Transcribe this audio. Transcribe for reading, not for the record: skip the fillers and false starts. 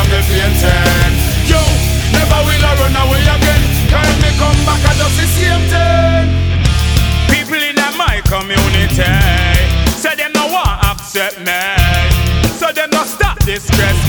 me fainted. Yo, never will I run away again. Time me come back, I just the same thing.